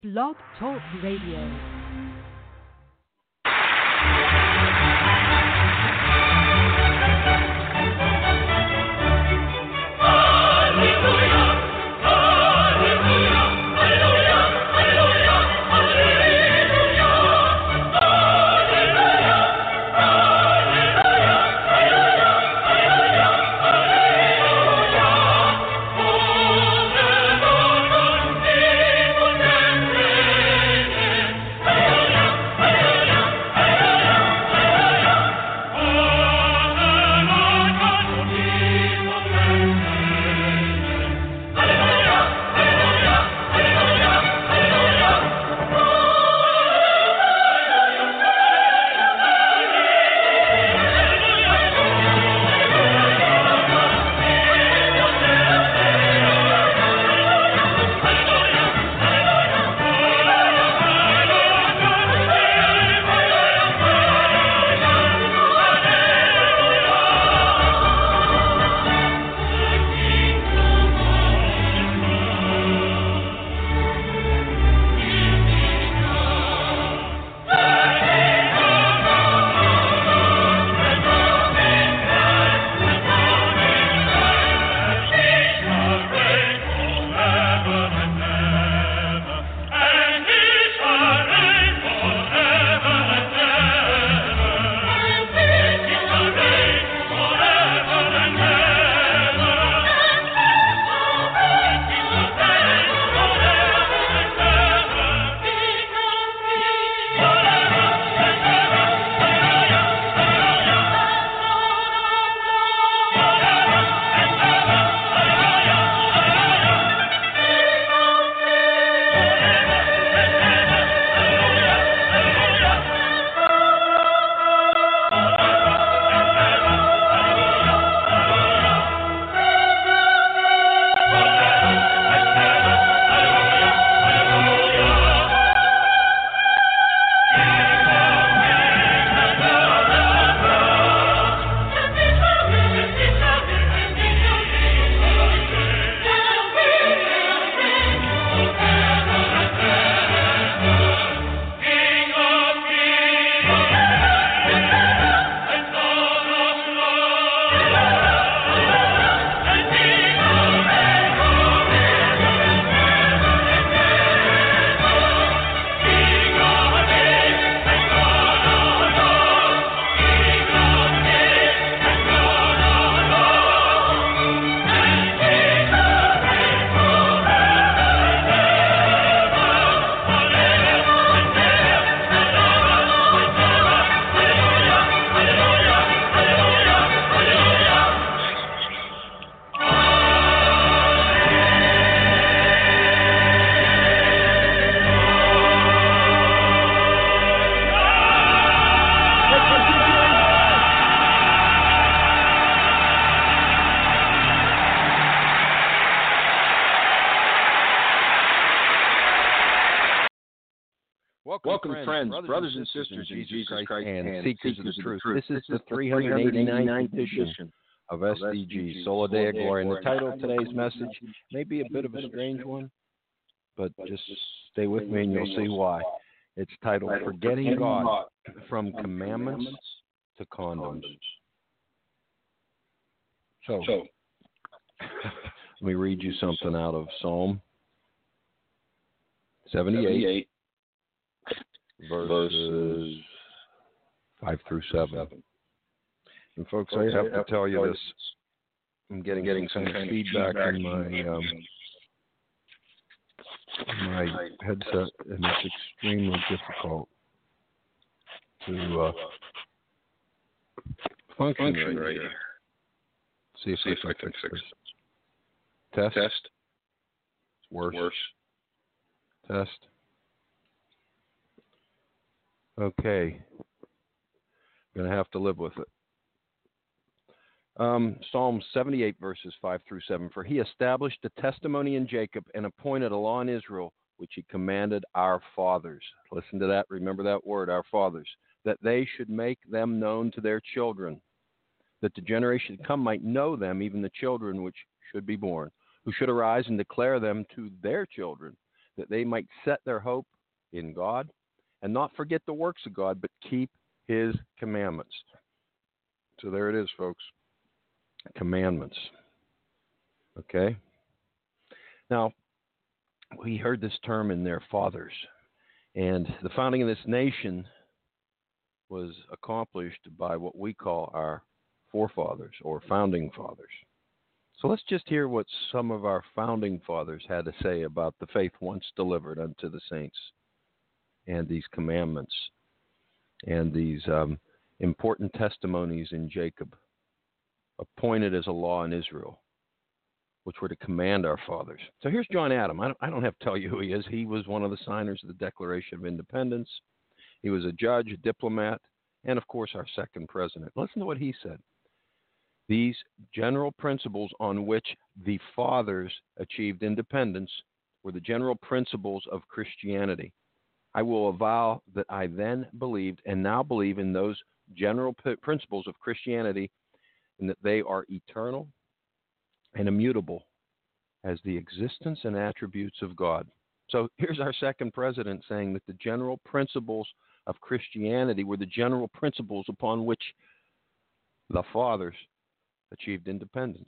Blog Talk Radio. Welcome, friends, brothers and sisters in Jesus Christ, and seekers of the truth. This is the 389th edition of SDG, Sola Dea Gloria. And the title of today's message may be a bit of a strange one, but just stay with me and you'll see why. It's titled, Forgetting God, From Commandments to Condoms. So, let me read you something out of Psalm 78. Verses 5 through 7. And folks, I have to tell you this. I'm getting some kind of feedback in my headset, and it's extremely difficult to function right here. See if I can fix it. Test. Worse. Test. Okay, I'm going to have to live with it. Psalm 78, verses 5 through 7. For he established a testimony in Jacob and appointed a law in Israel, which he commanded our fathers. Listen to that. Remember that word, our fathers. That they should make them known to their children, that the generation to come might know them, even the children which should be born, who should arise and declare them to their children, that they might set their hope in God and not forget the works of God, but keep his commandments. So there it is, folks. Commandments. Okay? Now, we heard this term in their fathers, and the founding of this nation was accomplished by what we call our forefathers or founding fathers. So let's just hear what some of our founding fathers had to say about the faith once delivered unto the saints and these commandments and these important testimonies in Jacob, appointed as a law in Israel, which were to command our fathers. So here's John Adam. I don't have to tell you who he is. He was one of the signers of the Declaration of Independence. He was a judge, a diplomat, and, of course, our second president. Listen to what he said. These general principles on which the fathers achieved independence were the general principles of Christianity. I will avow that I then believed and now believe in those general principles of Christianity, and that they are eternal and immutable as the existence and attributes of God. So here's our second president saying that the general principles of Christianity were the general principles upon which the fathers achieved independence.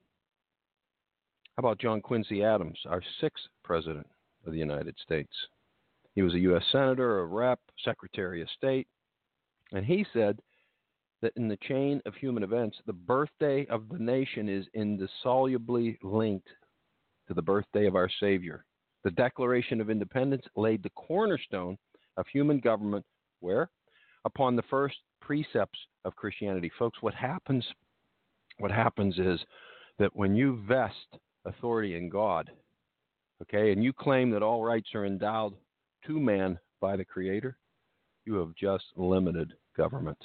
How about John Quincy Adams, our sixth president of the United States? He was a U.S. Senator, a rep, Secretary of State, and he said that in the chain of human events, the birthday of the nation is indissolubly linked to the birthday of our Savior. The Declaration of Independence laid the cornerstone of human government, where? Upon the first precepts of Christianity. Folks, what happens is that when you vest authority in God, okay, and you claim that all rights are endowed to man by the Creator, you have just limited government.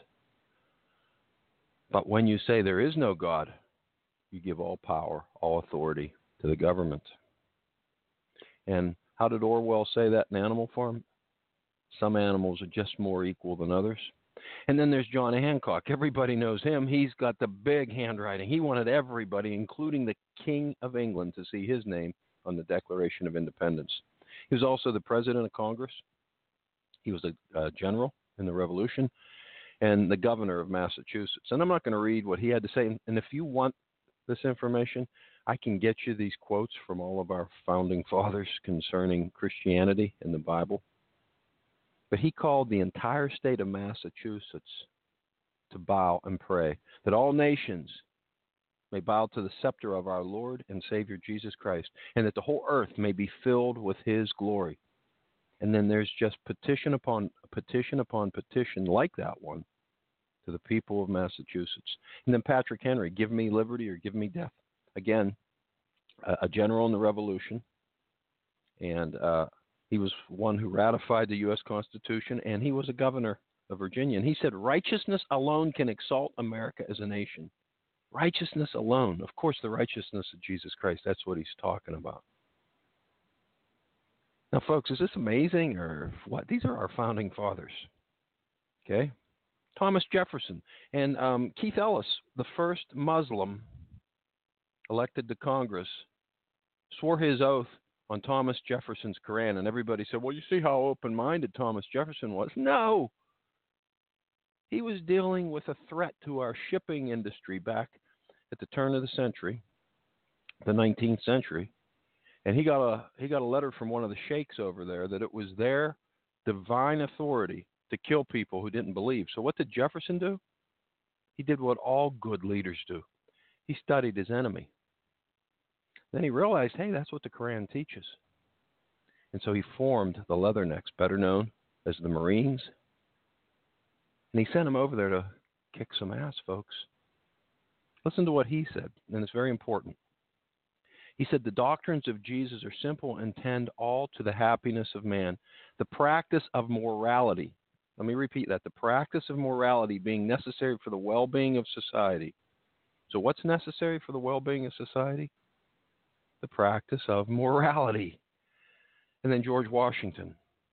But when you say there is no God, you give all power, all authority to the government. And how did Orwell say that in Animal Farm? Some animals are just more equal than others. And then there's John Hancock. Everybody knows him. He's got the big handwriting. He wanted everybody, including the King of England, to see his name on the Declaration of Independence. He was also the president of Congress. He was a general in the Revolution and the governor of Massachusetts. And I'm not going to read what he had to say. And if you want this information, I can get you these quotes from all of our founding fathers concerning Christianity in the Bible. But he called the entire state of Massachusetts to bow and pray that all nations may bow to the scepter of our Lord and Savior Jesus Christ, and that the whole earth may be filled with his glory. And then there's just petition upon petition upon petition like that one to the people of Massachusetts. And then Patrick Henry, give me liberty or give me death. Again, a general in the Revolution, and he was one who ratified the U.S. Constitution, and he was a governor of Virginia. And he said, righteousness alone can exalt America as a nation. Righteousness alone. Of course, the righteousness of Jesus Christ. That's what he's talking about. Now, folks, is this amazing or what? These are our founding fathers. Okay? Thomas Jefferson and Keith Ellis, the first Muslim elected to Congress, swore his oath on Thomas Jefferson's Quran. And everybody said, well, you see how open-minded Thomas Jefferson was. No! He was dealing with a threat to our shipping industry back at the turn of the century, the 19th century. And he got a letter from one of the sheikhs over there that it was their divine authority to kill people who didn't believe. So what did Jefferson do? He did what all good leaders do. He studied his enemy. Then he realized, hey, that's what the Quran teaches. And so he formed the Leathernecks, better known as the Marines. And he sent them over there to kick some ass, folks. Listen to what he said, and it's very important. He said, the doctrines of Jesus are simple and tend all to the happiness of man. The practice of morality, let me repeat that, the practice of morality being necessary for the well-being of society. So what's necessary for the well-being of society? The practice of morality. And then George Washington.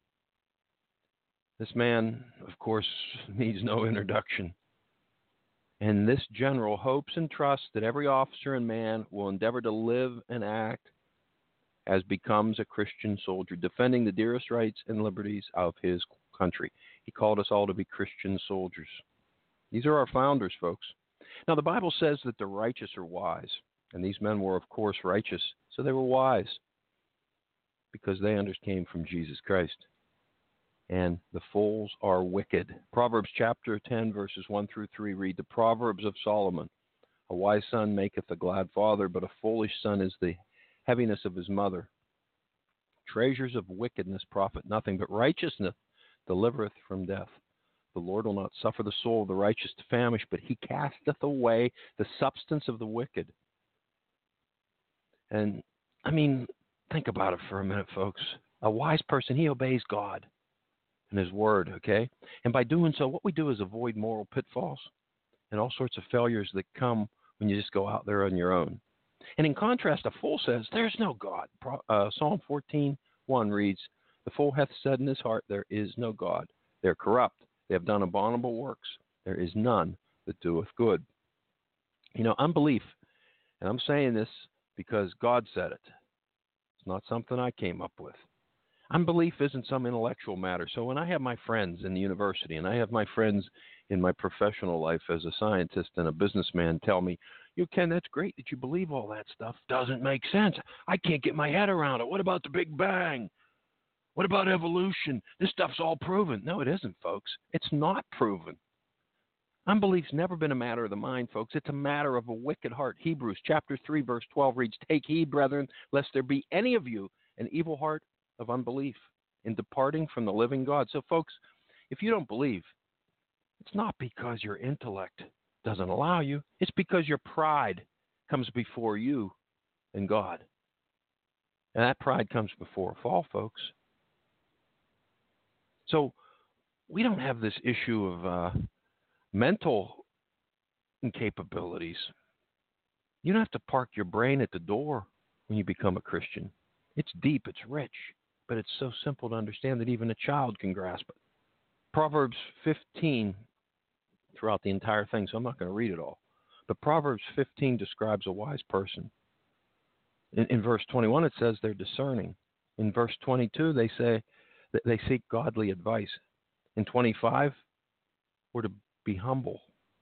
This man, of course, needs no introduction. And this general hopes and trusts that every officer and man will endeavor to live and act as becomes a Christian soldier, defending the dearest rights and liberties of his country. He called us all to be Christian soldiers. These are our founders, folks. Now, the Bible says that the righteous are wise, and these men were, of course, righteous, so they were wise because they came from Jesus Christ. And the fools are wicked. Proverbs chapter 10, verses 1 through 3 read, the Proverbs of Solomon. A wise son maketh a glad father, but a foolish son is the heaviness of his mother. Treasures of wickedness profit nothing, but righteousness delivereth from death. The Lord will not suffer the soul of the righteous to famish, but he casteth away the substance of the wicked. And, think about it for a minute, folks. A wise person, he obeys God and his word, okay? And by doing so, what we do is avoid moral pitfalls and all sorts of failures that come when you just go out there on your own. And in contrast, a fool says, there's no God. Psalm 14:1 reads, the fool hath said in his heart, there is no God. They're corrupt. They have done abominable works. There is none that doeth good. Unbelief, and I'm saying this because God said it. It's not something I came up with. Unbelief isn't some intellectual matter. So when I have my friends in the university and I have my friends in my professional life as a scientist and a businessman tell me, Ken, that's great that you believe all that stuff. Doesn't make sense. I can't get my head around it. What about the Big Bang? What about evolution? This stuff's all proven. No, it isn't, folks. It's not proven. Unbelief's never been a matter of the mind, folks. It's a matter of a wicked heart. Hebrews chapter 3, verse 12 reads, take heed, brethren, lest there be any of you an evil heart of unbelief in departing from the living God. So, folks, if you don't believe, it's not because your intellect doesn't allow you. It's because your pride comes before you and God. And that pride comes before a fall, folks. So we don't have this issue of mental incapabilities. You don't have to park your brain at the door when you become a Christian. It's deep, it's rich, but it's so simple to understand that even a child can grasp it. Proverbs 15, throughout the entire thing, so I'm not going to read it all, but Proverbs 15 describes a wise person. In verse 21, it says they're discerning. In verse 22, they say that they seek godly advice. In 25, we're to be humble.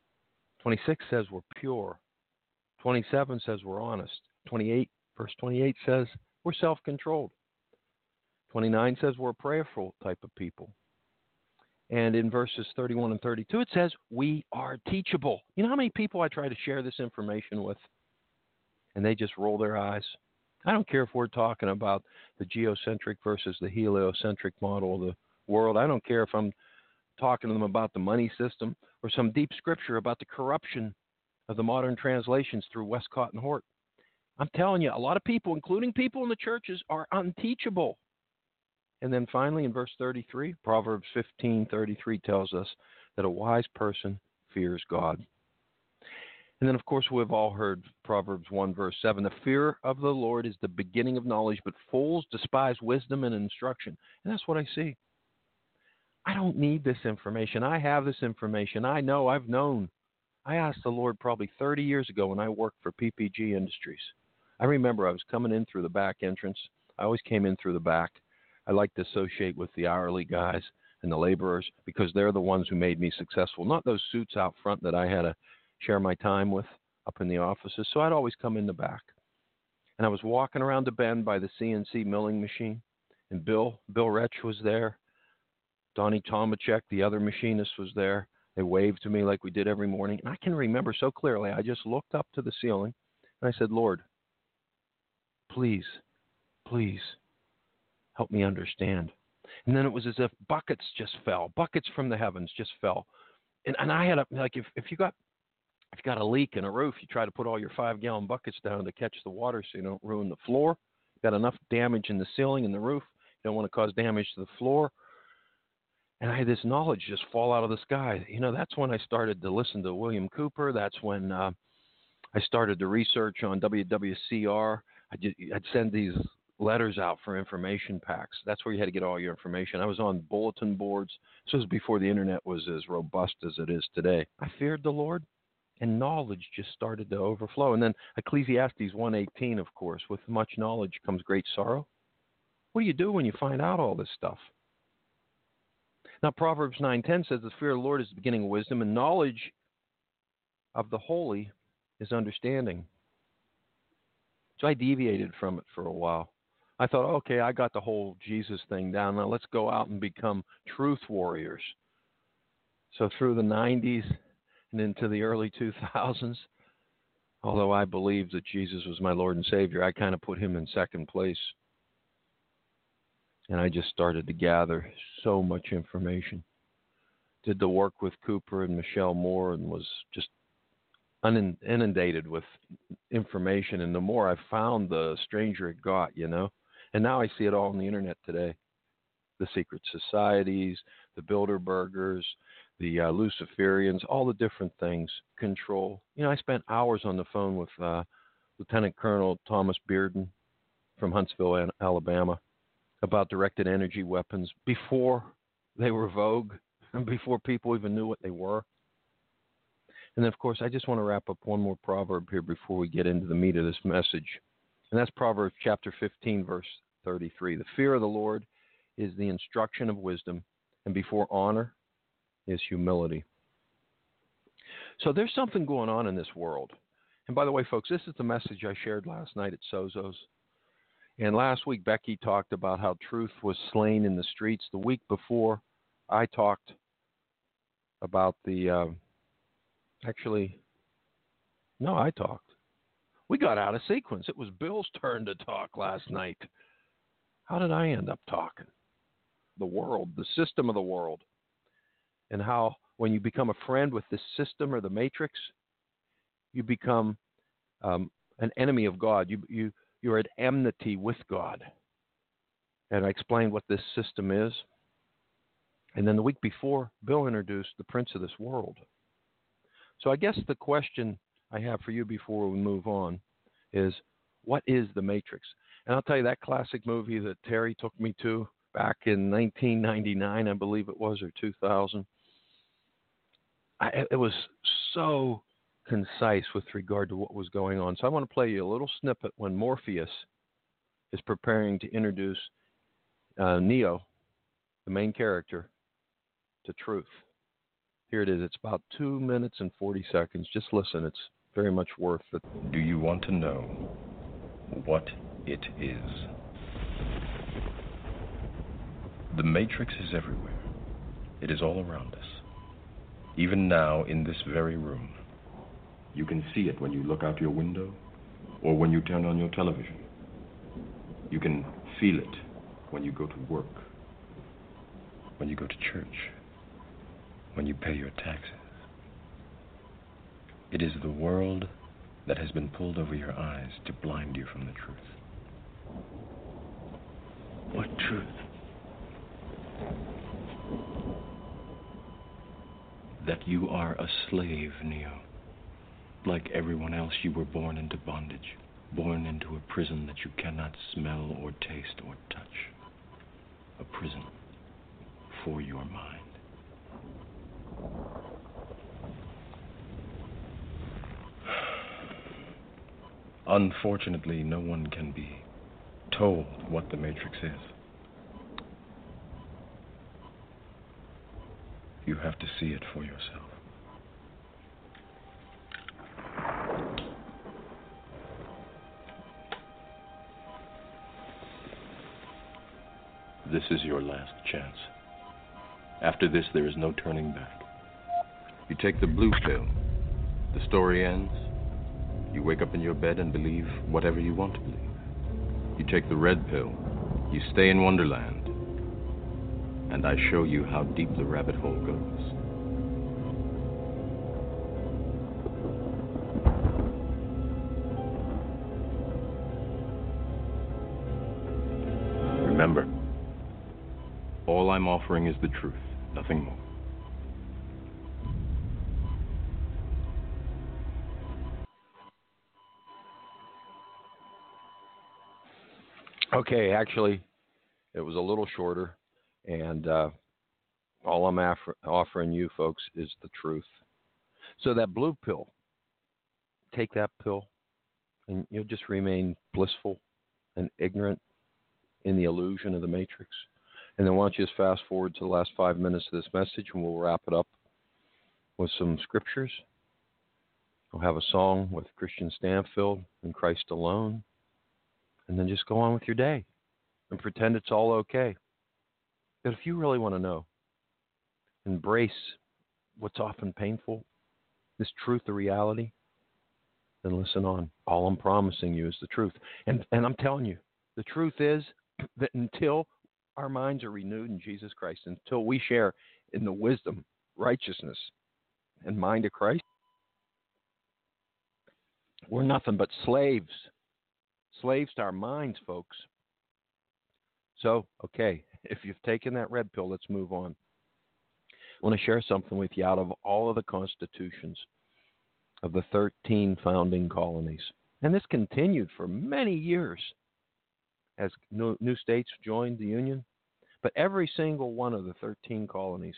26 says we're pure. 27 says we're honest. Verse 28 says we're self-controlled. 29 says we're a prayerful type of people. And in verses 31 and 32, it says we are teachable. You know how many people I try to share this information with, and they just roll their eyes? I don't care if we're talking about the geocentric versus the heliocentric model of the world. I don't care if I'm talking to them about the money system or some deep scripture about the corruption of the modern translations through Westcott and Hort. I'm telling you, a lot of people, including people in the churches, are unteachable. And then finally, in verse 33, Proverbs 15:33 tells us that a wise person fears God. And then, of course, we've all heard Proverbs 1, verse 7. The fear of the Lord is the beginning of knowledge, but fools despise wisdom and instruction. And that's what I see. I don't need this information. I have this information. I know. I've known. I asked the Lord probably 30 years ago when I worked for PPG Industries. I remember I was coming in through the back entrance. I always came in through the back. I like to associate with the hourly guys and the laborers because they're the ones who made me successful, not those suits out front that I had to share my time with up in the offices. So I'd always come in the back. And I was walking around the bend by the CNC milling machine, and Bill Retch was there. Donnie Tomachek, the other machinist, was there. They waved to me like we did every morning. And I can remember so clearly, I just looked up to the ceiling, and I said, Lord, please, please help me understand. And then it was as if buckets just fell. Buckets from the heavens just fell. And I had if you got a leak in a roof, you try to put all your 5-gallon buckets down to catch the water so you don't ruin the floor. Got enough damage in the ceiling and the roof. You don't want to cause damage to the floor. And I had this knowledge just fall out of the sky. You know, that's when I started to listen to William Cooper. That's when I started to research on WWCR. I'd send these letters out for information packs. That's where you had to get all your information. I was on bulletin boards. This was before the internet was as robust as it is today. I feared the Lord, and knowledge just started to overflow. And then Ecclesiastes 1:18, of course, with much knowledge comes great sorrow. What do you do when you find out all this stuff? Now, Proverbs 9:10 says, the fear of the Lord is the beginning of wisdom, and knowledge of the holy is understanding. So I deviated from it for a while. I thought, okay, I got the whole Jesus thing down. Now let's go out and become truth warriors. So through the 90s and into the early 2000s, although I believed that Jesus was my Lord and Savior, I kind of put him in second place. And I just started to gather so much information. Did the work with Cooper and Michelle Moore and was just inundated with information. And the more I found, the stranger it got, you know. And now I see it all on the internet today. The secret societies, the Bilderbergers, the Luciferians, all the different things, control. You know, I spent hours on the phone with Lieutenant Colonel Thomas Bearden from Huntsville, Alabama, about directed energy weapons before they were vogue and before people even knew what they were. And then, of course, I just want to wrap up one more proverb here before we get into the meat of this message. And that's Proverbs chapter 15, verse 33. The fear of the Lord is the instruction of wisdom, and before honor is humility. So there's something going on in this world. And by the way, folks, this is the message I shared last night at Sozo's. And last week, Becky talked about how truth was slain in the streets. The week before, I talked about I talked. We got out of sequence. It was Bill's turn to talk last night. How did I end up talking? The world, the system of the world. And how when you become a friend with this system or the matrix, you become an enemy of God. You're at enmity with God. And I explained what this system is. And then the week before, Bill introduced the prince of this world. So I guess the question I have for you before we move on is, what is the Matrix? And I'll tell you, that classic movie that Terry took me to back in 1999, I believe it was, or 2000, it was so concise with regard to what was going on. So I want to play you a little snippet when Morpheus is preparing to introduce Neo, the main character, to truth. Here it is. It's about 2 minutes and 40 seconds. Just listen. It's very much worth it. Do you want to know what it is? The Matrix is everywhere. It is all around us. Even now, in this very room. You can see it when you look out your window or when you turn on your television. You can feel it when you go to work, when you go to church, when you pay your taxes. It is the world that has been pulled over your eyes to blind you from the truth. What truth? That you are a slave, Neo. Like everyone else, you were born into bondage, born into a prison that you cannot smell or taste or touch. A prison for your mind. Unfortunately, no one can be told what the Matrix is. You have to see it for yourself. This is your last chance. After this, there is no turning back. You take the blue pill. The story ends. You wake up in your bed and believe whatever you want to believe. You take the red pill. You stay in Wonderland. And I show you how deep the rabbit hole goes. Remember, all I'm offering is the truth, nothing more. Okay, actually, it was a little shorter, and all I'm offering you folks is the truth. So that blue pill, take that pill and you'll just remain blissful and ignorant in the illusion of the matrix. And then why don't you just fast forward to the last 5 minutes of this message, and we'll wrap it up with some scriptures. We'll have a song with Christian Stanfield and Christ Alone, and then just go on with your day and pretend it's all okay. But if you really want to know, embrace what's often painful, this truth of reality, then listen on. All I'm promising you is the truth. And I'm telling you, the truth is that until our minds are renewed in Jesus Christ, until we share in the wisdom, righteousness, and mind of Christ, we're nothing but slaves. Slaves to our minds, folks. So, okay, if you've taken that red pill, let's move on. I want to share something with you out of all of the constitutions of the 13 founding colonies. And this continued for many years as new states joined the Union. But every single one of the 13 colonies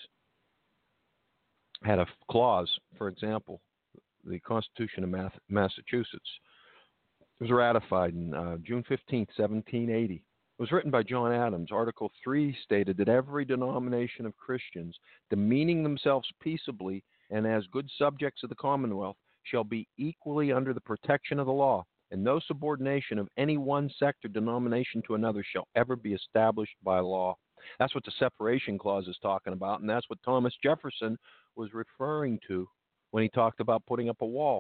had a clause. For example, the Constitution of Massachusetts was ratified on June 15th, 1780. It was written by John Adams. Article 3 stated that every denomination of Christians, demeaning themselves peaceably and as good subjects of the Commonwealth, shall be equally under the protection of the law, and no subordination of any one sect or denomination to another shall ever be established by law. That's what the separation clause is talking about, and that's what Thomas Jefferson was referring to when he talked about putting up a wall.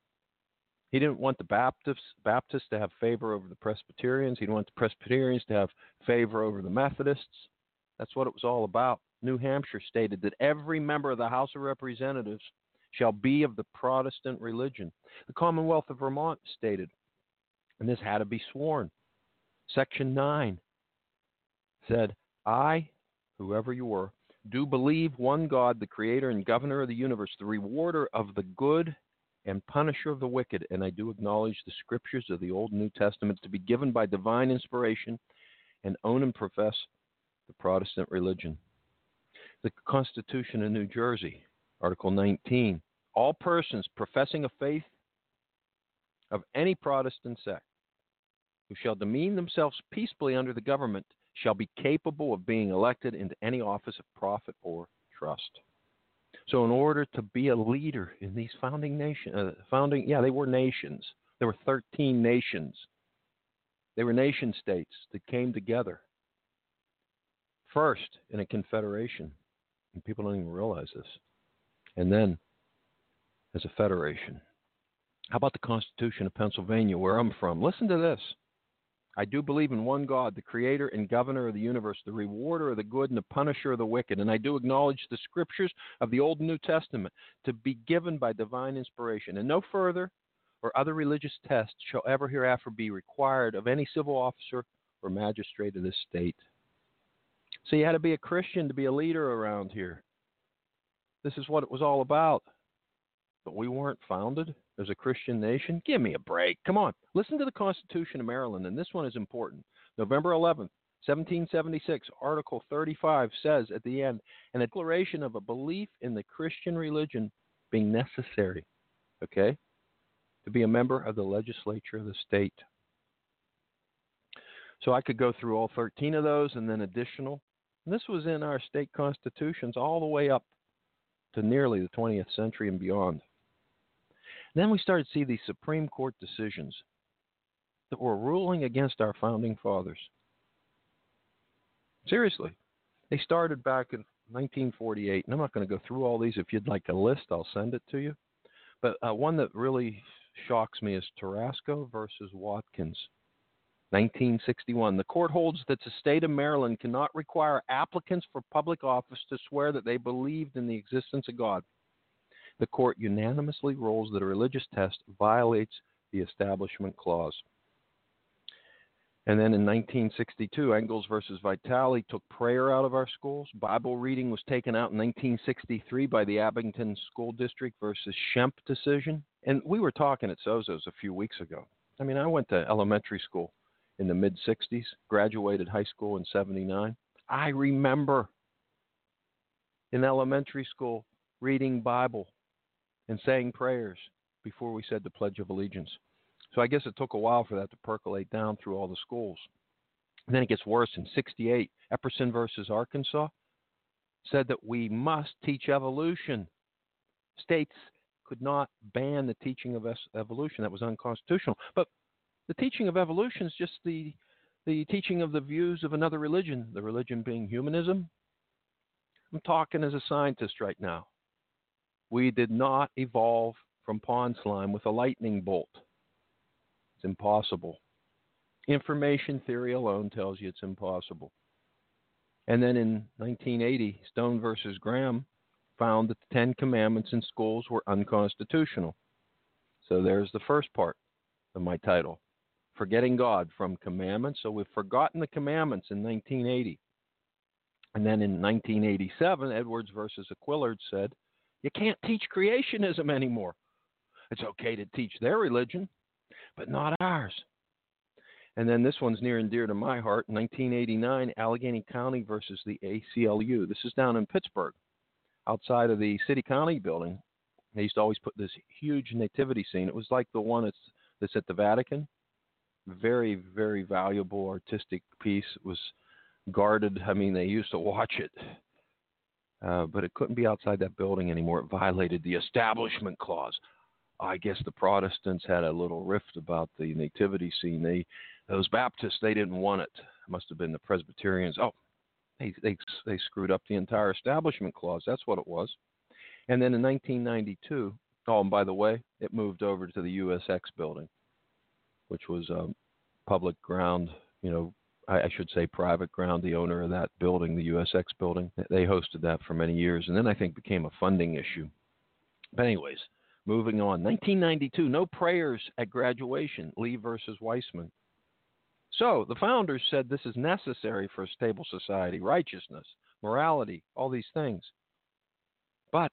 He didn't want the Baptists to have favor over the Presbyterians. He didn't want the Presbyterians to have favor over the Methodists. That's what it was all about. New Hampshire stated that every member of the House of Representatives shall be of the Protestant religion. The Commonwealth of Vermont stated, and this had to be sworn, Section 9 said, I, whoever you were, do believe one God, the creator and governor of the universe, the rewarder of the good and punisher of the wicked, and I do acknowledge the scriptures of the Old and New Testament to be given by divine inspiration and own and profess the Protestant religion. The Constitution of New Jersey, Article 19, all persons professing a faith of any Protestant sect who shall demean themselves peaceably under the government shall be capable of being elected into any office of profit or trust. So in order to be a leader in these founding nations, they were nations. There were 13 nations. They were nation states that came together first in a confederation. And people don't even realize this. And then as a federation. How about the Constitution of Pennsylvania, where I'm from? Listen to this. I do believe in one God, the creator and governor of the universe, the rewarder of the good and the punisher of the wicked. And I do acknowledge the scriptures of the Old and New Testament to be given by divine inspiration. And no further or other religious test shall ever hereafter be required of any civil officer or magistrate of this state. So you had to be a Christian to be a leader around here. This is what it was all about. But we weren't founded as a Christian nation? Give me a break. Come on. Listen to the Constitution of Maryland, and this one is important. November 11th, 1776, Article 35 says at the end, an declaration of a belief in the Christian religion being necessary, okay, to be a member of the legislature of the state. So I could go through all 13 of those and then additional. And this was in our state constitutions all the way up to nearly the 20th century and beyond. Then we started to see these Supreme Court decisions that were ruling against our founding fathers. Seriously. They started back in 1948, and I'm not going to go through all these. If you'd like a list, I'll send it to you. But one that really shocks me is Tarasco versus Watkins, 1961. The court holds that the state of Maryland cannot require applicants for public office to swear that they believed in the existence of God. The court unanimously rules that a religious test violates the Establishment Clause. And then in 1962, Engels versus Vitale took prayer out of our schools. Bible reading was taken out in 1963 by the Abington School District versus Schempp decision. And we were talking at Sozo's a few weeks ago. I mean, I went to elementary school in the mid-'60s, graduated high school in 79. I remember in elementary school reading Bible and saying prayers before we said the Pledge of Allegiance. So I guess it took a while for that to percolate down through all the schools. And then it gets worse. In 1968, Epperson versus Arkansas said that we must teach evolution. States could not ban the teaching of evolution. That was unconstitutional. But the teaching of evolution is just the teaching of the views of another religion, the religion being humanism. I'm talking as a scientist right now. We did not evolve from pond slime with a lightning bolt. It's impossible. Information theory alone tells you it's impossible. And then in 1980, Stone versus Graham found that the Ten Commandments in schools were unconstitutional. So there's the first part of my title, Forgetting God from Commandments. So we've forgotten the commandments in 1980. And then in 1987, Edwards versus Aquillard said, you can't teach creationism anymore. It's okay to teach their religion, but not ours. And then this one's near and dear to my heart, 1989, Allegheny County versus the ACLU. This is down in Pittsburgh, outside of the city-county building. They used to always put this huge nativity scene. It was like the one that's at the Vatican. Very, very valuable artistic piece. It was guarded. I mean, they used to watch it. But it couldn't be outside that building anymore. It violated the Establishment Clause. I guess the Protestants had a little rift about the nativity scene. Those Baptists, they didn't want it. It must have been the Presbyterians. Oh, they screwed up the entire Establishment Clause. That's what it was. And then in 1992, oh, and by the way, it moved over to the USX building, which was public ground, I should say private ground. The owner of that building, the USX building, they hosted that for many years, and then I think became a funding issue. But anyways, moving on. 1992, no prayers at graduation, Lee versus Weissman. So the founders said this is necessary for a stable society, righteousness, morality, all these things. But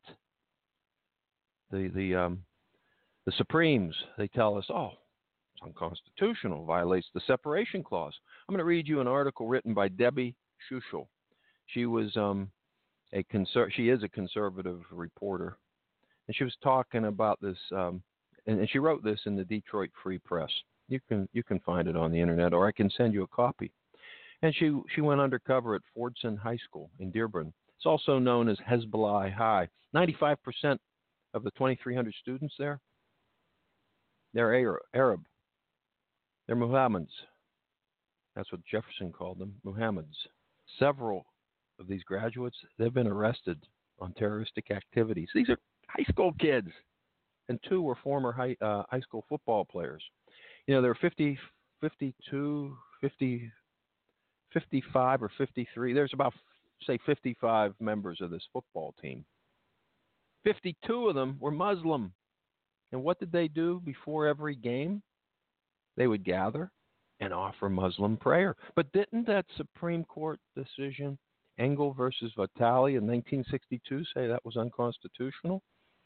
the Supremes, they tell us, oh, it's unconstitutional, violates the separation clause. I'm going to read you an article written by Debbie Schuchel. She was she is a conservative reporter, and she was talking about this, and she wrote this in the Detroit Free Press. You can find it on the internet, or I can send you a copy. And she went undercover at Fordson High School in Dearborn. It's also known as Hezbollah High. 95% of the 2,300 students there, they're Arab. They're Muhammadans. That's what Jefferson called them, Muhammadans. Several of these graduates, they've been arrested on terroristic activities. These are high school kids, and 2 were former high school football players. There are 50, 52, 50, 55 or 53. There's about, say, 55 members of this football team. 52 of them were Muslim. And what did they do before every game? They would gather and offer Muslim prayer. But didn't that Supreme Court decision, Engel versus Vitale in 1962, say that was unconstitutional?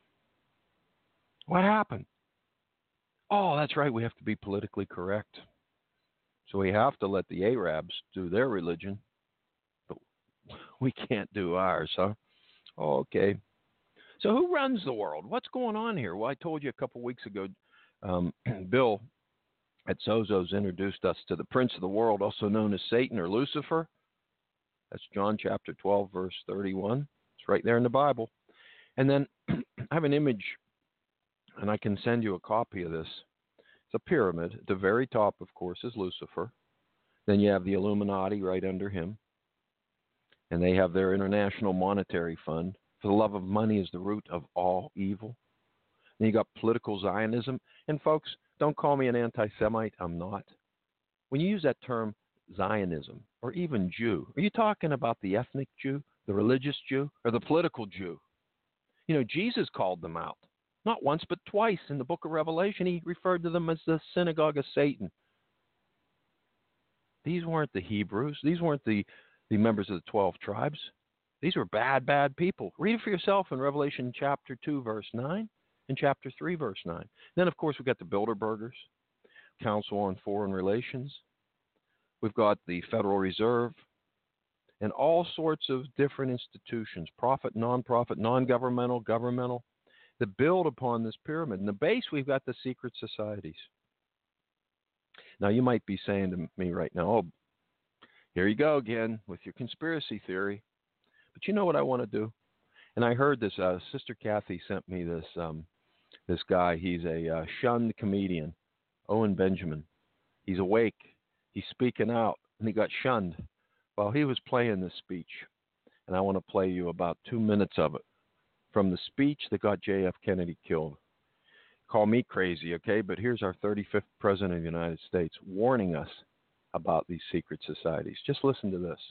What happened? Oh, that's right, we have to be politically correct. So we have to let the Arabs do their religion, but we can't do ours, huh? Okay. So who runs the world? What's going on here? Well, I told you a couple weeks ago, Bill at Sozo's introduced us to the Prince of the World, also known as Satan or Lucifer. That's John chapter 12, verse 31. It's right there in the Bible. And then I have an image, and I can send you a copy of this. It's a pyramid. At the very top, of course, is Lucifer. Then you have the Illuminati right under him. And they have their International Monetary Fund. For the love of money is the root of all evil. Then you got political Zionism. And folks, don't call me an anti-Semite. I'm not. When you use that term Zionism or even Jew, are you talking about the ethnic Jew, the religious Jew, or the political Jew? Jesus called them out. Not once, but twice in the book of Revelation. He referred to them as the synagogue of Satan. These weren't the Hebrews. These weren't the members of the 12 tribes. These were bad, bad people. Read it for yourself in Revelation chapter 2, verse 9, and chapter 3, verse 9. Then, of course, we've got the Bilderbergers, Council on Foreign Relations. We've got the Federal Reserve, and all sorts of different institutions, profit, non-profit, non-governmental, governmental. that build upon this pyramid. In the base, we've got the secret societies. Now, you might be saying to me right now, oh, here you go again with your conspiracy theory. But you know what I want to do? And I heard this. Sister Kathy sent me this this guy. He's a shunned comedian, Owen Benjamin. He's awake. He's speaking out, and he got shunned while he was playing this speech. And I want to play you about 2 minutes of it from the speech that got J.F. Kennedy killed. Call me crazy, okay? But here's our 35th president of the United States warning us about these secret societies. Just listen to this.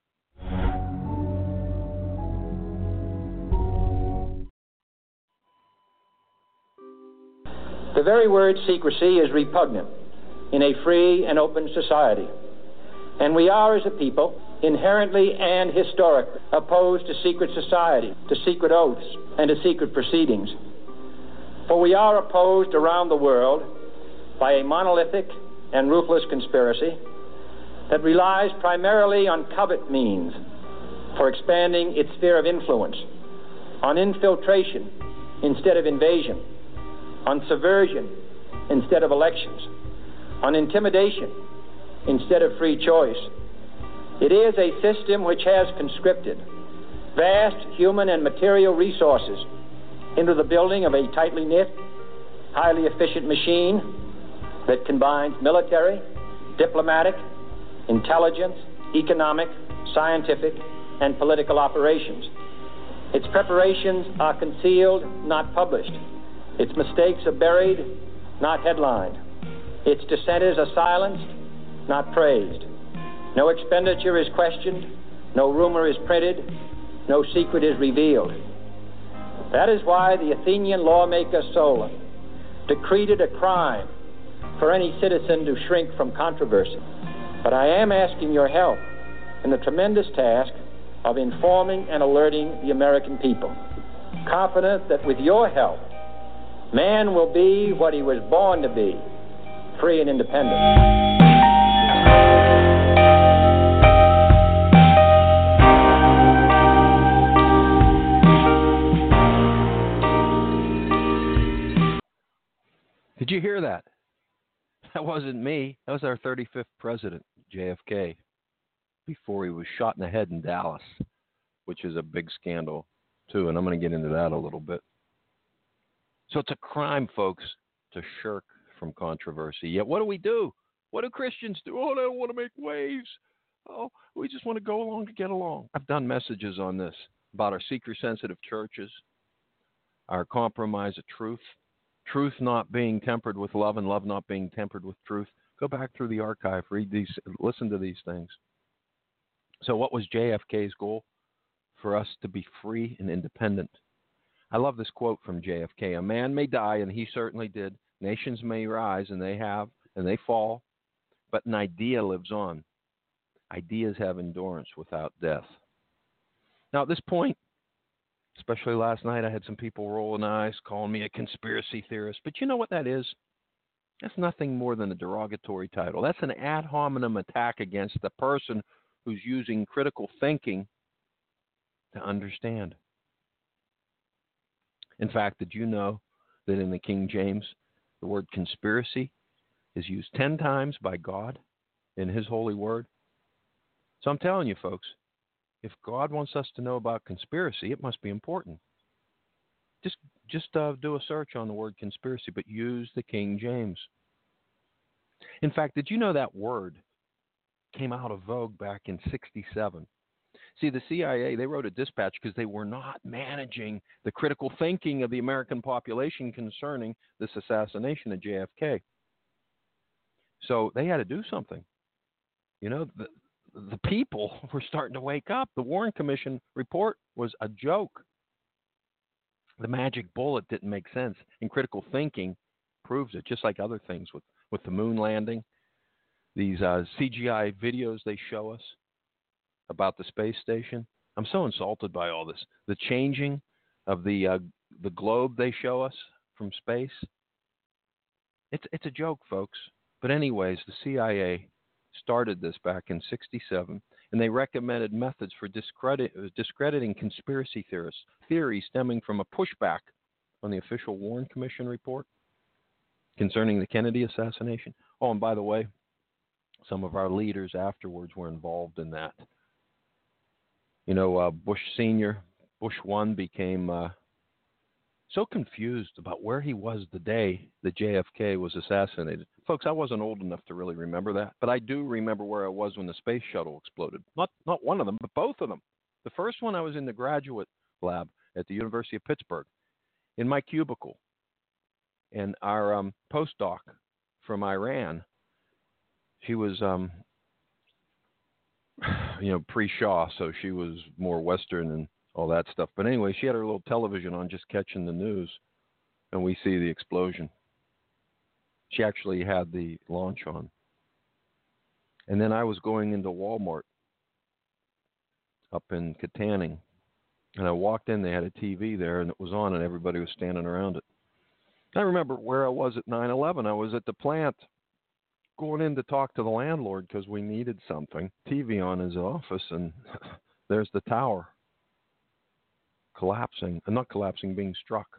The very word secrecy is repugnant in a free and open society. And we are, as a people, inherently and historically opposed to secret society, to secret oaths, and to secret proceedings. For we are opposed around the world by a monolithic and ruthless conspiracy that relies primarily on covert means for expanding its sphere of influence, on infiltration instead of invasion, on subversion instead of elections, on intimidation instead of free choice. It is a system which has conscripted vast human and material resources into the building of a tightly knit, highly efficient machine that combines military, diplomatic, intelligence, economic, scientific, and political operations. Its preparations are concealed, not published. Its mistakes are buried, not headlined. Its dissenters are silenced, not praised. No expenditure is questioned, no rumor is printed, no secret is revealed. That is why the Athenian lawmaker Solon decreed it a crime for any citizen to shrink from controversy. But I am asking your help in the tremendous task of informing and alerting the American people, confident that with your help, man will be what he was born to be, free and independent. Did you hear that? That wasn't me. That was our 35th president, JFK, before he was shot in the head in Dallas, which is a big scandal, too, and I'm going to get into that a little bit. So it's a crime, folks, to shirk from controversy. Yet what do? What do Christians do? Oh, they don't want to make waves. Oh, we just want to go along to get along. I've done messages on this about our seeker-sensitive churches, our compromise of truth, truth not being tempered with love and love not being tempered with truth. Go back through the archive, read these, listen to these things. So what was JFK's goal? For us to be free and independent. I love this quote from JFK. A man may die, and he certainly did. Nations may rise, and they have, and they fall. But an idea lives on. Ideas have endurance without death. Now, at this point, especially last night, I had some people rolling eyes, calling me a conspiracy theorist. But you know what that is? That's nothing more than a derogatory title. That's an ad hominem attack against the person who's using critical thinking to understand. In fact, did you know that in the King James, the word conspiracy is used 10 times by God in his holy word? So I'm telling you, folks, if God wants us to know about conspiracy, it must be important. Just do a search on the word conspiracy, but use the King James. In fact, did you know that word came out of vogue back in 1967? See, the CIA, they wrote a dispatch because they were not managing the critical thinking of the American population concerning this assassination of JFK. So they had to do something. You know, the people were starting to wake up. The Warren Commission report was a joke. The magic bullet didn't make sense, and critical thinking proves it, just like other things with the moon landing. These CGI videos they show us about the space station. I'm so insulted by all this. The changing of the globe they show us from space. It's a joke, folks. But anyways, the CIA started this back in 1967, and they recommended methods for discrediting conspiracy theories stemming from a pushback on the official Warren Commission report concerning the Kennedy assassination? Oh, and by the way, some of our leaders afterwards were involved in that. You know, Bush Sr., Bush 1 became so confused about where he was the day that JFK was assassinated. Folks, I wasn't old enough to really remember that, but I do remember where I was when the space shuttle exploded. Not one of them, but both of them. The first one, I was in the graduate lab at the University of Pittsburgh in my cubicle. And our postdoc from Iran, she was, pre-Shah, so she was more Western and all that stuff. But anyway, she had her little television on just catching the news, and we see the explosion. She actually had the launch on. And then I was going into Walmart up in Katanning, and I walked in, they had a TV there, and it was on, and everybody was standing around it. I remember where I was at 9/11. I was at the plant going in to talk to the landlord because we needed something. TV on his office, and there's the tower collapsing, not collapsing, being struck.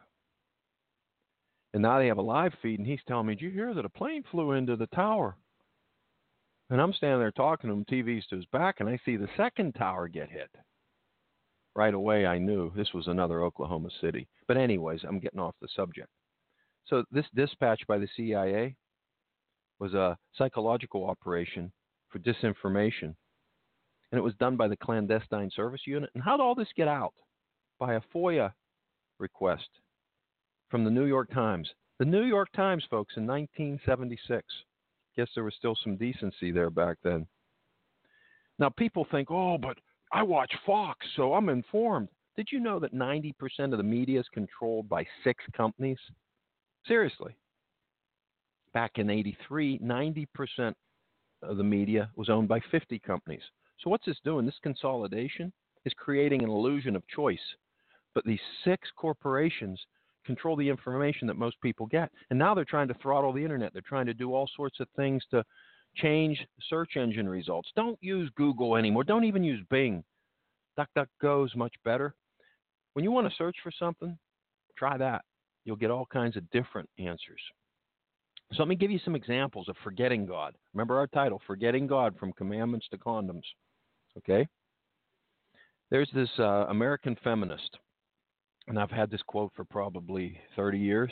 And now they have a live feed, and he's telling me, did you hear that a plane flew into the tower? And I'm standing there talking to him, TV's to his back, and I see the second tower get hit. Right away, I knew this was another Oklahoma City. But anyways, I'm getting off the subject. So this dispatch by the CIA was a psychological operation for disinformation. And it was done by the Clandestine Service Unit. And how did all this get out? By a FOIA request from the New York Times. The New York Times, folks, in 1976. Guess there was still some decency there back then. Now, people think, oh, but I watch Fox, so I'm informed. Did you know that 90% of the media is controlled by 6 companies? Seriously. Back in 83, 90% of the media was owned by 50 companies. So what's this doing? This consolidation is creating an illusion of choice. But these 6 corporations control the information that most people get. And now they're trying to throttle the internet. They're trying to do all sorts of things to change search engine results. Don't use Google anymore. Don't even use Bing. DuckDuckGo is much better. When you want to search for something, try that. You'll get all kinds of different answers. So let me give you some examples of forgetting God. Remember our title, Forgetting God from Commandments to Condoms. Okay? There's this American feminist, and I've had this quote for probably 30 years.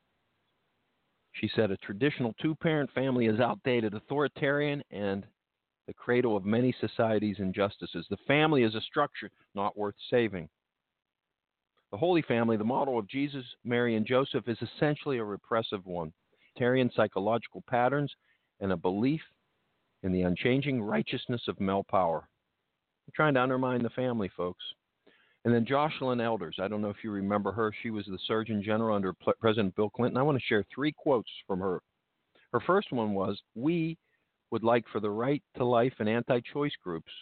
She said, a traditional 2-parent family is outdated, authoritarian, and the cradle of many societies' injustices. The family is a structure not worth saving. The Holy Family, the model of Jesus, Mary, and Joseph, is essentially a repressive one. Tarian psychological patterns and a belief in the unchanging righteousness of male power. We're trying to undermine the family, folks. And then Jocelyn Elders, I don't know if you remember her. She was the Surgeon General under President Bill Clinton. I want to share 3 quotes from her. Her first one was, we would like for the right to life and anti-choice groups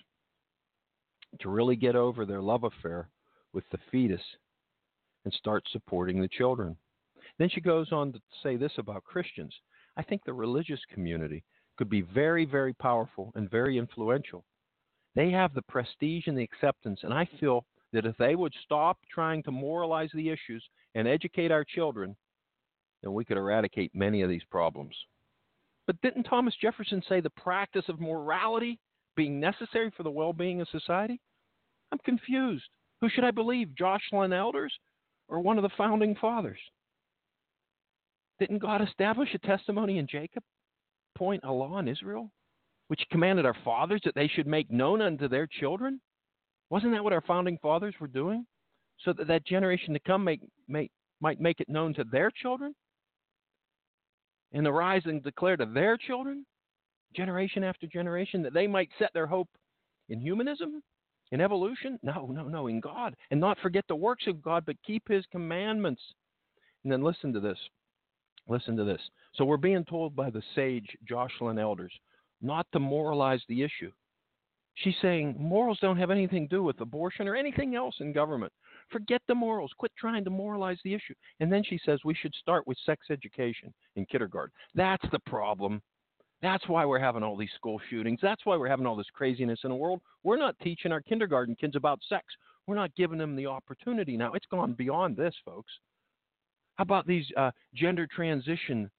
to really get over their love affair with the fetus and start supporting the children. Then she goes on to say this about Christians. I think the religious community could be very, very powerful and very influential. They have the prestige and the acceptance, and I feel that if they would stop trying to moralize the issues and educate our children, then we could eradicate many of these problems. But didn't Thomas Jefferson say the practice of morality being necessary for the well-being of society? I'm confused. Who should I believe, Jocelyn Elders or one of the founding fathers? Didn't God establish a testimony in Jacob, appoint a law in Israel, which commanded our fathers that they should make known unto their children? Wasn't that what our founding fathers were doing? So that that generation to come might make it known to their children? And arise and declare to their children, generation after generation, that they might set their hope in humanism, in evolution? No, in God. And not forget the works of God, but keep his commandments. And then listen to this. Listen to this. So we're being told by the sage Jocelyn Elders not to moralize the issue. She's saying morals don't have anything to do with abortion or anything else in government. Forget the morals. Quit trying to moralize the issue. And then she says we should start with sex education in kindergarten. That's the problem. That's why we're having all these school shootings. That's why we're having all this craziness in the world. We're not teaching our kindergarten kids about sex. We're not giving them the opportunity now. It's gone beyond this, folks. How about these gender transition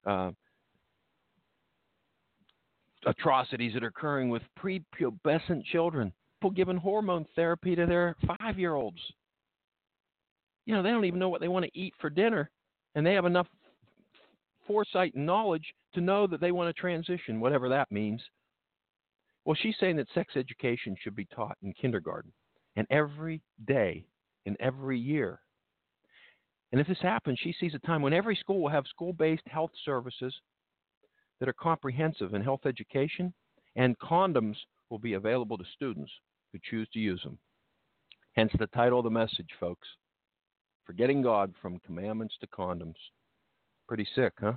atrocities that are occurring with prepubescent children? People giving hormone therapy to their 5-year-olds. They don't even know what they want to eat for dinner, and they have enough foresight and knowledge to know that they want to transition, whatever that means. Well, she's saying that sex education should be taught in kindergarten and every day in every year. And if this happens, she sees a time when every school will have school-based health services that are comprehensive in health education, and condoms will be available to students who choose to use them. Hence the title of the message, folks. Forgetting God from commandments to condoms. Pretty sick, huh?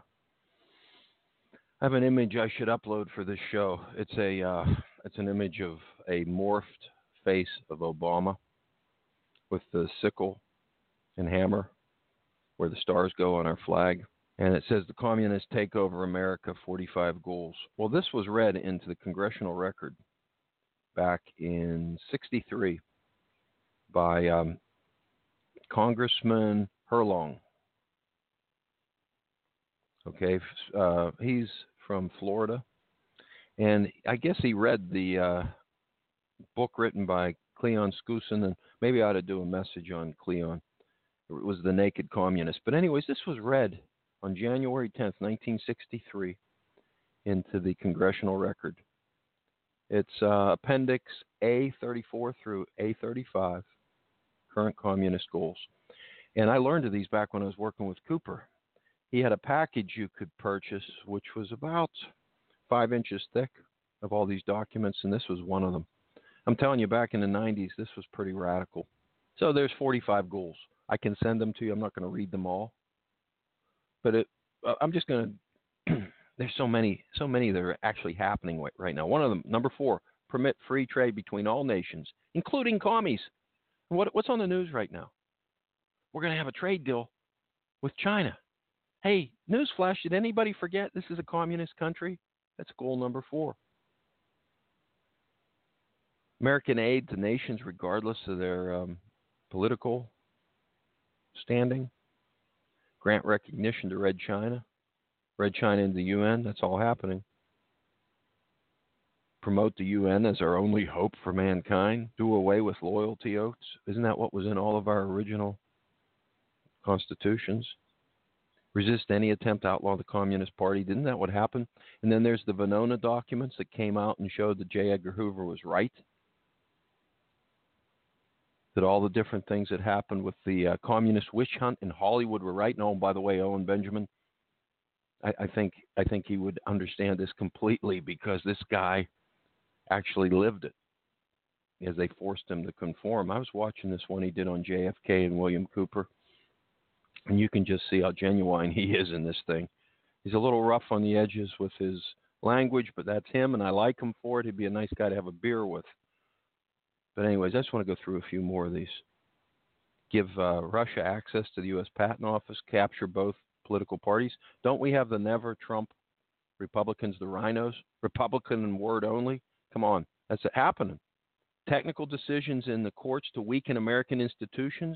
I have an image I should upload for this show. It's an image of a morphed face of Obama with the sickle and hammer where the stars go on our flag. And it says the communists take over America, 45 goals. Well, this was read into the congressional record back in '63 by Congressman Herlong. Okay, he's from Florida. And I guess he read the book written by Cleon Skousen, and maybe I ought to do a message on Cleon. It was The Naked Communist. But anyways, this was read on January 10th, 1963, into the congressional record. It's Appendix A34 through A35, Current Communist Goals. And I learned of these back when I was working with Cooper. He had a package you could purchase, which was about 5 inches thick, of all these documents, and this was one of them. I'm telling you, back in the 90s, this was pretty radical. So there's 45 goals. I can send them to you. I'm not going to read them all. But I'm just going to – there's so many that are actually happening right now. One of them, number 4, permit free trade between all nations, including commies. What's on the news right now? We're going to have a trade deal with China. Hey, newsflash, did anybody forget this is a communist country? That's goal number 4. American aid to nations regardless of their political standing. Grant recognition to Red China. Red China in the UN, that's all happening. Promote the UN as our only hope for mankind. Do away with loyalty oaths. Isn't that what was in all of our original constitutions? Resist any attempt to outlaw the Communist Party. Didn't that what happened? And then there's the Venona documents that came out and showed that J. Edgar Hoover was right. That all the different things that happened with the communist witch hunt in Hollywood were right. And oh, by the way, Owen Benjamin, I think he would understand this completely because this guy actually lived it as they forced him to conform. I was watching this one he did on JFK and William Cooper, and you can just see how genuine he is in this thing. He's a little rough on the edges with his language, but that's him, and I like him for it. He'd be a nice guy to have a beer with. But anyways, I just want to go through a few more of these. Give Russia access to the U.S. Patent Office, capture both political parties. Don't we have the never Trump Republicans, the rhinos? Republican and word only? Come on, that's happening. Technical decisions in the courts to weaken American institutions.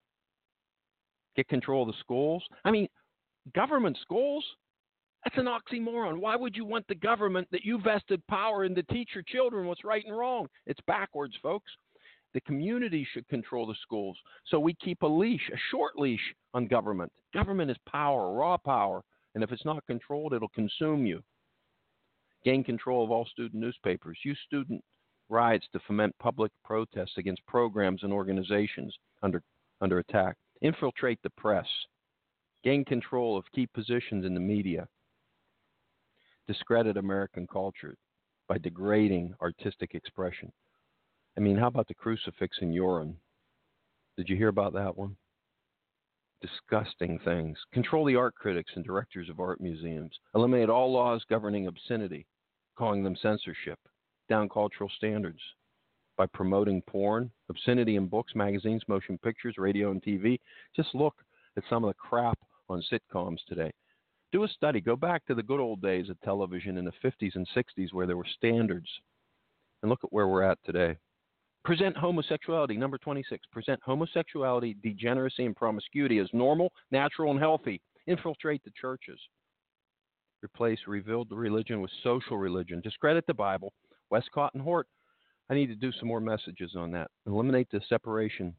Get control of the schools. I mean, government schools? That's an oxymoron. Why would you want the government that you vested power in to teach your children what's right and wrong? It's backwards, folks. The community should control the schools. So we keep a leash, a short leash on government. Government is power, raw power. And if it's not controlled, it'll consume you. Gain control of all student newspapers. Use student riots to foment public protests against programs and organizations under attack. Infiltrate the press. Gain control of key positions in the media. Discredit American culture by degrading artistic expression. I mean, how about the crucifix and urine? Did you hear about that one? Disgusting things. Control the art critics and directors of art museums. Eliminate all laws governing obscenity, calling them censorship. Down cultural standards by promoting porn, obscenity in books, magazines, motion pictures, radio, and TV. Just look at some of the crap on sitcoms today. Do a study. Go back to the good old days of television in the 50s and 60s where there were standards. And look at where we're at today. Present homosexuality, number 26. Present homosexuality, degeneracy, and promiscuity as normal, natural, and healthy. Infiltrate the churches. Replace revealed religion with social religion. Discredit the Bible. Westcott and Hort. I need to do some more messages on that. Eliminate the separation.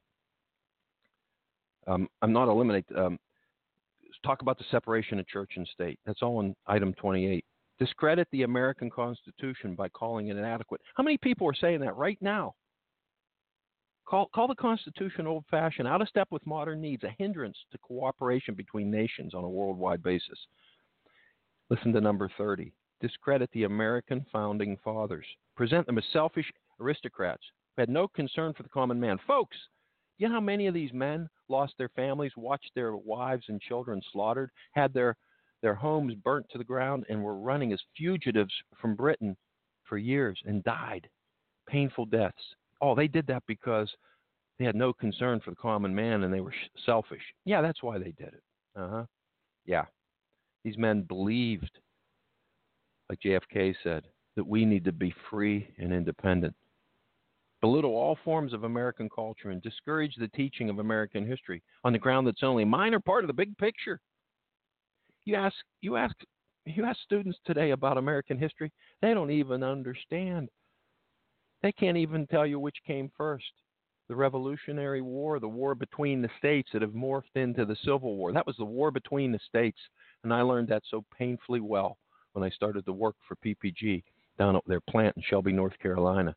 Talk about the separation of church and state. That's all in item 28. Discredit the American Constitution by calling it inadequate. How many people are saying that right now? Call the Constitution old-fashioned, out of step with modern needs, a hindrance to cooperation between nations on a worldwide basis. Listen to number 30. Discredit the American founding fathers. Present them as selfish aristocrats who had no concern for the common man. Folks, you know how many of these men lost their families, watched their wives and children slaughtered, had their homes burnt to the ground, and were running as fugitives from Britain for years and died painful deaths? Oh, they did that because they had no concern for the common man and they were selfish. Yeah, that's why they did it. Yeah. These men believed, like JFK said, that we need to be free and independent. Belittle all forms of American culture and discourage the teaching of American history on the ground that's only a minor part of the big picture. You ask students today about American history, they don't even understand. They can't even tell you which came first. The Revolutionary War, the war between the states that have morphed into the Civil War. That was the war between the states, and I learned that so painfully well when I started to work for PPG down at their plant in Shelby, North Carolina.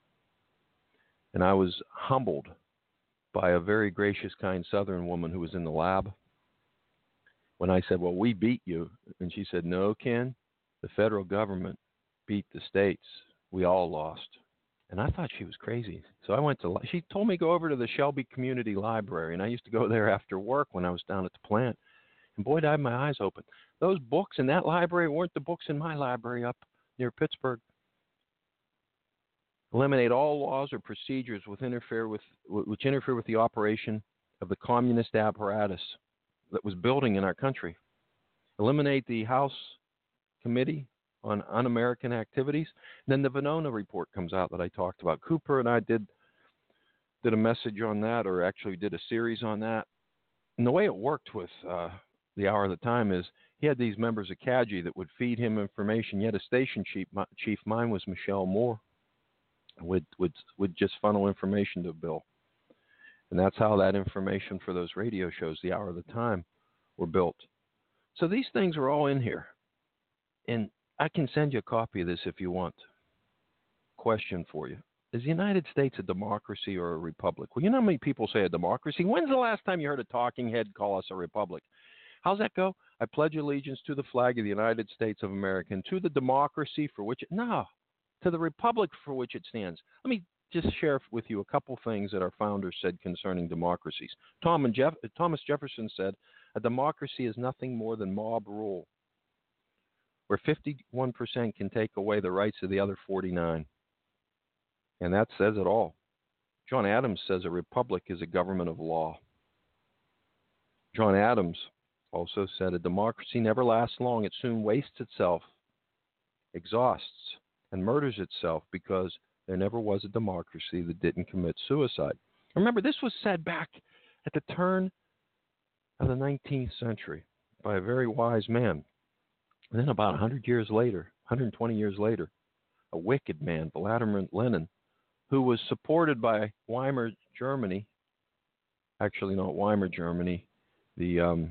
And I was humbled by a very gracious, kind Southern woman who was in the lab. When I said, well, we beat you. And she said, no, Ken, the federal government beat the states. We all lost. And I thought she was crazy. So she told me to go over to the Shelby Community Library. And I used to go there after work when I was down at the plant. And boy, did I have my eyes open. Those books in that library weren't the books in my library up near Pittsburgh. Eliminate all laws or procedures which interfere with the operation of the communist apparatus that was building in our country. Eliminate the House Committee on Un-American Activities. And then the Venona report comes out that I talked about. Cooper and I did a message on that, or actually did a series on that. And the way it worked with the Hour of the Time is he had these members of CAGI that would feed him information. Yet a station chief, mine was Michelle Moore, would just funnel information to Bill. And that's how that information for those radio shows, the Hour of the Time, were built. So these things are all in here. And I can send you a copy of this if you want. Question for you. Is the United States a democracy or a republic? Well, you know how many people say a democracy? When's the last time you heard a talking head call us a republic? How's that go? I pledge allegiance to the flag of the United States of America and to the democracy for which to the republic for which it stands. Let me just share with you a couple things that our founders said concerning democracies. Thomas Jefferson said, a democracy is nothing more than mob rule, where 51% can take away the rights of the other 49. And that says it all. John Adams says a republic is a government of law. John Adams also said a democracy never lasts long. It soon wastes itself, exhausts, and murders itself because there never was a democracy that didn't commit suicide. Remember, this was said back at the turn of the 19th century by a very wise man. And then about 100 years later, 120 years later, a wicked man, Vladimir Lenin, who was supported by Weimar Germany, actually not Weimar Germany, the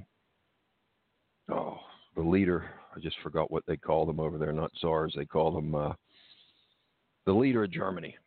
leader, I just forgot what they call them over there, not czars, they call them the leader of Germany.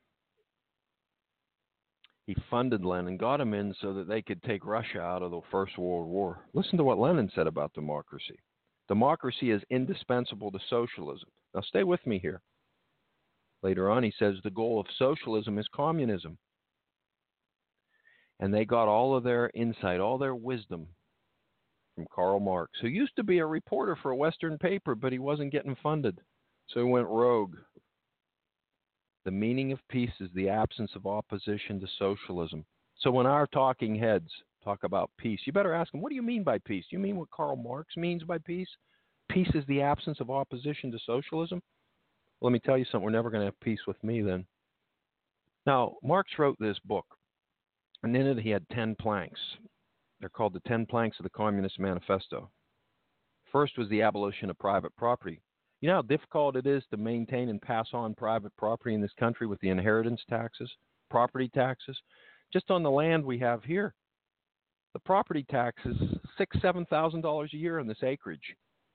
He funded Lenin, got him in so that they could take Russia out of the First World War. Listen to what Lenin said about democracy. Democracy is indispensable to socialism. Now stay with me here. Later on, he says the goal of socialism is communism. And they got all of their insight, all their wisdom from Karl Marx, who used to be a reporter for a Western paper, but he wasn't getting funded. So he went rogue. The meaning of peace is the absence of opposition to socialism. So when our talking heads talk about peace, you better ask them, what do you mean by peace? Do you mean what Karl Marx means by peace? Peace is the absence of opposition to socialism? Let me tell you something. We're never going to have peace with me then. Now, Marx wrote this book, and in it he had 10 planks. They're called the 10 planks of the Communist Manifesto. First was the abolition of private property. You know how difficult it is to maintain and pass on private property in this country with the inheritance taxes, property taxes? Just on the land we have here, the property tax is $6,000-$7,000 a year on this acreage.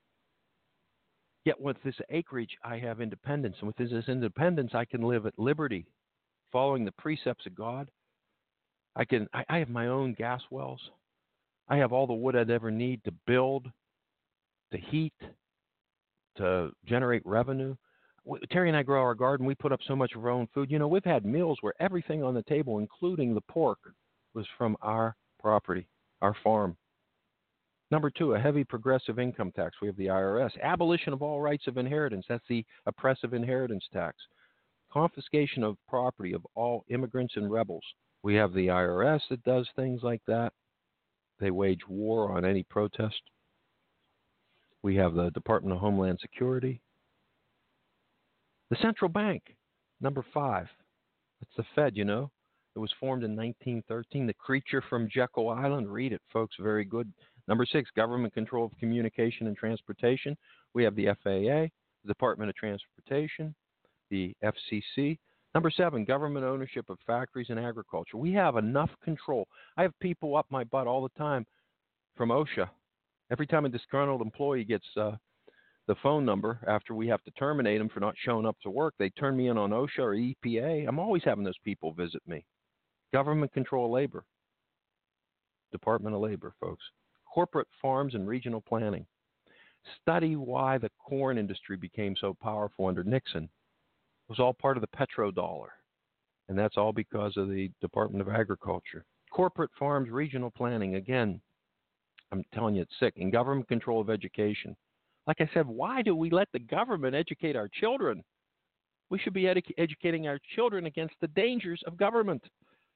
Yet with this acreage, I have independence. And with this independence, I can live at liberty, following the precepts of God. I have my own gas wells. I have all the wood I'd ever need to build, to heat, to generate revenue. Terry and I grow our garden. We put up so much of our own food. You know, we've had meals where everything on the table, including the pork, was from our property, our farm. Number 2, a heavy progressive income tax. We have the IRS. Abolition of all rights of inheritance. That's the oppressive inheritance tax. Confiscation of property of all immigrants and rebels. We have the IRS that does things like that. They wage war on any protest. We have the Department of Homeland Security. The central bank, number 5. That's the Fed, you know. It was formed in 1913. The creature from Jekyll Island. Read it, folks. Very good. Number 6, government control of communication and transportation. We have the FAA, the Department of Transportation, the FCC. Number 7, government ownership of factories and agriculture. We have enough control. I have people up my butt all the time from OSHA. Every time a disgruntled employee gets the phone number after we have to terminate them for not showing up to work, they turn me in on OSHA or EPA. I'm always having those people visit me. Government control of labor. Department of Labor, folks. Corporate farms and regional planning. Study why the corn industry became so powerful under Nixon. It was all part of the petrodollar, and that's all because of the Department of Agriculture. Corporate farms, regional planning, again, I'm telling you it's sick. And government control of education. Like I said, why do we let the government educate our children? We should be educating our children against the dangers of government.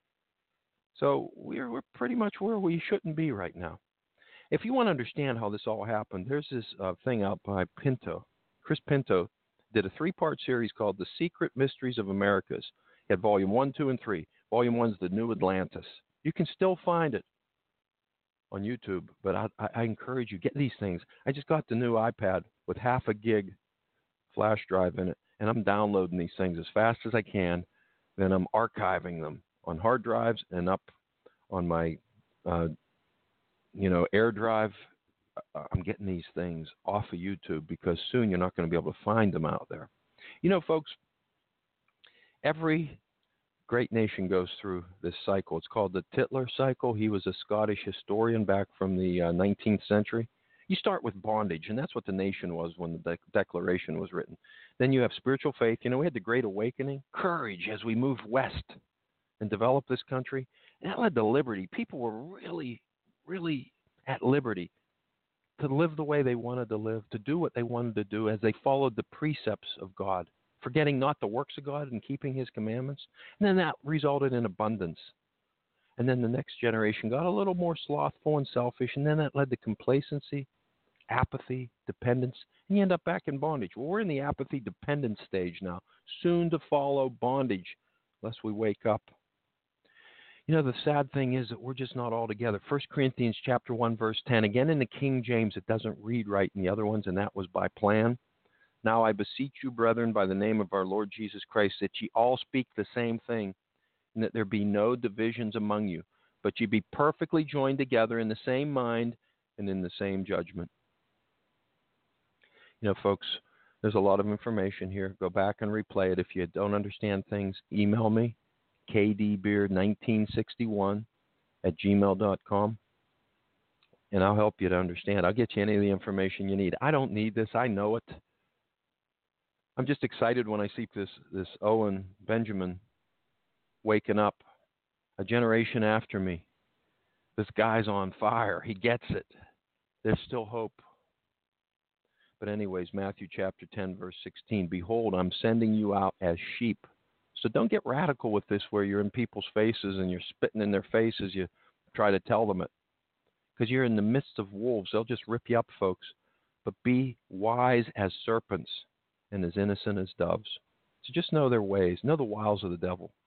So we're pretty much where we shouldn't be right now. If you want to understand how this all happened, there's this thing out by Pinto. Chris Pinto did a 3-part series called The Secret Mysteries of Americas. He had Volume 1, 2, and 3. Volume 1 is The New Atlantis. You can still find it on YouTube, but I encourage you, get these things. I just got the new iPad with 0.5 gig flash drive in it, and I'm downloading these things as fast as I can. Then I'm archiving them on hard drives and up on my Air Drive. I'm getting these things off of YouTube because soon you're not going to be able to find them out there. You know, folks, every great nation goes through this cycle. It's called the Tytler cycle. He was a Scottish historian back from the 19th century. You start with bondage, and that's what the nation was when the Declaration was written. Then you have spiritual faith. You know, we had the Great Awakening, courage as we moved west and developed this country. And that led to liberty. People were really, really at liberty to live the way they wanted to live, to do what they wanted to do as they followed the precepts of God, forgetting not the works of God and keeping his commandments. And then that resulted in abundance. And then the next generation got a little more slothful and selfish, and then that led to complacency, apathy, dependence, and you end up back in bondage. Well, we're in the apathy dependence stage now, soon to follow bondage, unless we wake up. You know, the sad thing is that we're just not all together. 1 Corinthians chapter 1, verse 10. Again, in the King James, it doesn't read right in the other ones, and that was by plan. Now I beseech you, brethren, by the name of our Lord Jesus Christ, that ye all speak the same thing, and that there be no divisions among you, but ye be perfectly joined together in the same mind and in the same judgment. You know, folks, there's a lot of information here. Go back and replay it. If you don't understand things, email me, kdbeard1961@gmail.com, and I'll help you to understand. I'll get you any of the information you need. I don't need this. I know it. I'm just excited when I see this Owen Benjamin waking up, a generation after me. This guy's on fire. He gets it. There's still hope. But anyways, Matthew chapter 10, verse 16, behold, I'm sending you out as sheep. So don't get radical with this where you're in people's faces and you're spitting in their faces. You try to tell them it. Because you're in the midst of wolves. They'll just rip you up, folks. But be wise as serpents and as innocent as doves. So just know their ways. Know the wiles of the devil.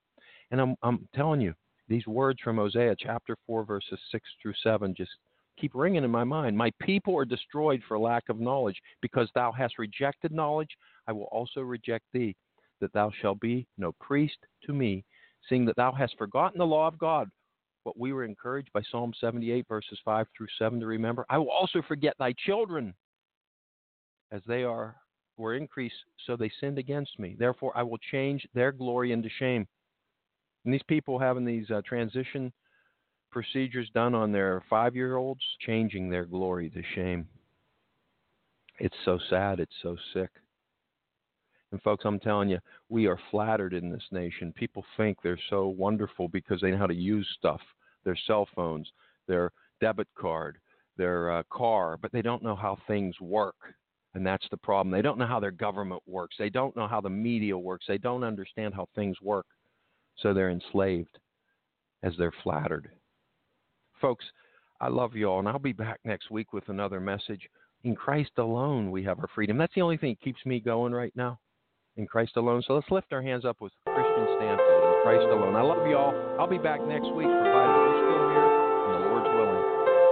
And I'm telling you, these words from Hosea chapter 4, verses 6 through 7 just keep ringing in my mind. My people are destroyed for lack of knowledge. Because thou hast rejected knowledge, I will also reject thee, that thou shalt be no priest to me, seeing that thou hast forgotten the law of God. What we were encouraged by Psalm 78, verses 5 through 7 to remember. I will also forget thy children, as they were increased, so they sinned against me. Therefore, I will change their glory into shame. And these people having these transition procedures done on their 5-year-olds, changing their glory to shame. It's so sad. It's so sick. And folks, I'm telling you, we are flattered in this nation. People think they're so wonderful because they know how to use stuff, their cell phones, their debit card, their car, but they don't know how things work. And that's the problem. They don't know how their government works. They don't know how the media works. They don't understand how things work. So they're enslaved as they're flattered. Folks, I love you all, and I'll be back next week with another message. In Christ alone, we have our freedom. That's the only thing that keeps me going right now. In Christ alone. So let's lift our hands up with Christian Stanfield in Christ alone. I love you all. I'll be back next week, provided we're still here and the Lord's willing.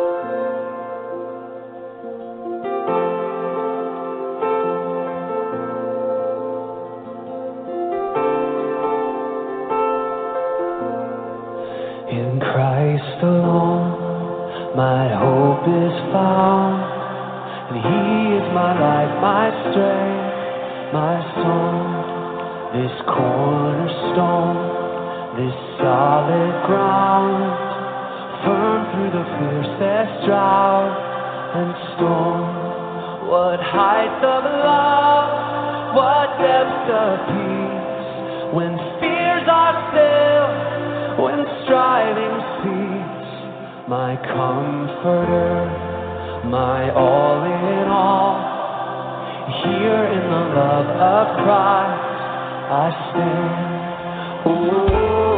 In Christ alone, my hope is found, and He is my life, my strength, my song, this cornerstone, this solid ground, firm through the fiercest drought and storm. What heights of love, what depths of peace, when fears are still, when striving cease. My comforter, my all in all, here in the love of Christ I stand. Oh,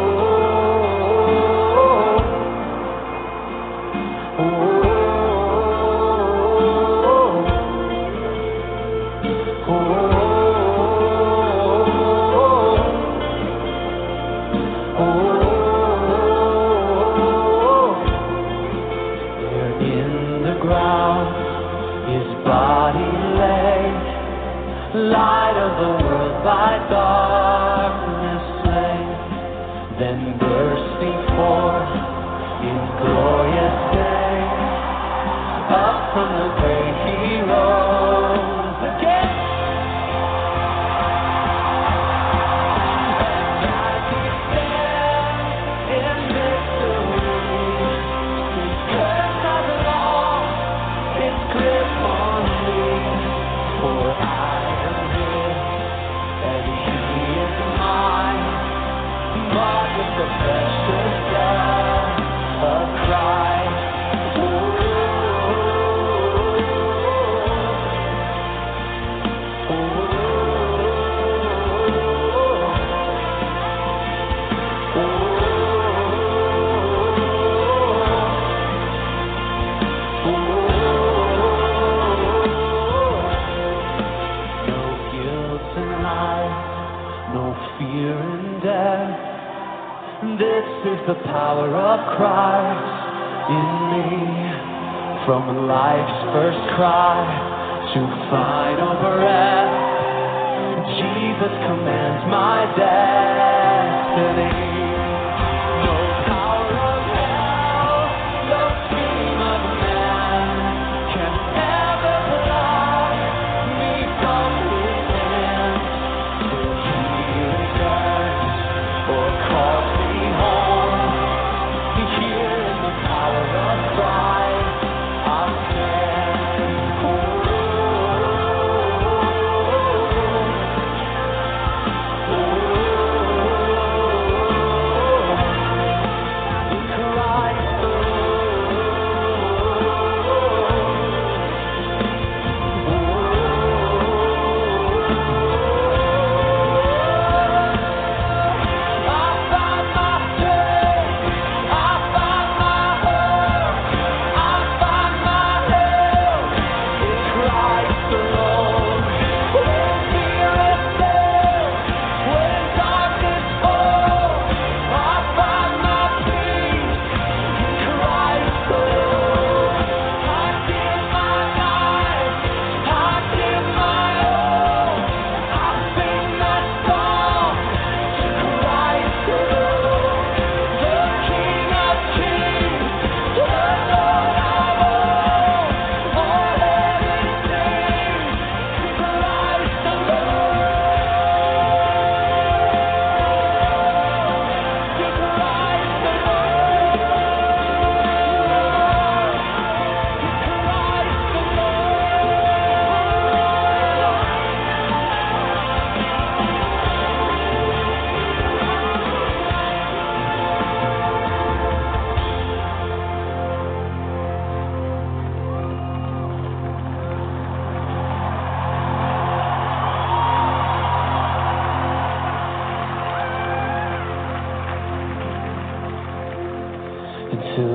light of the world by darkness slain, then bursting forth in glorious day, up from the grave He rose again. As He stands in victory, His curse has lost its grip on me, for I the precious blood of Christ. No guilt in life, no fear in death. This is the power of Christ in me. From life's first cry to final breath, Jesus commands my destiny. No power of hell, no scheme of man can ever pluck me from His hand. Till He returns or calls me home, here in the power of Christ I stand.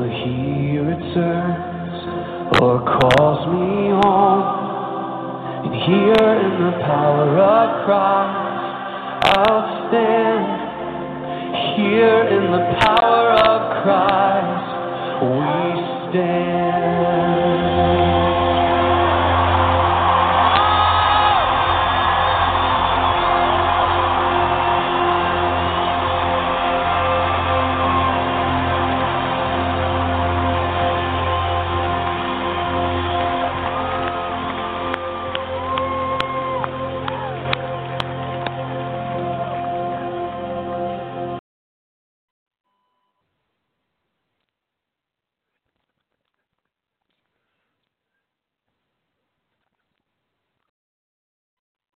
whether he returns or calls me home. And here in the power of Christ, I'll stand. Here in the power of Christ, we stand.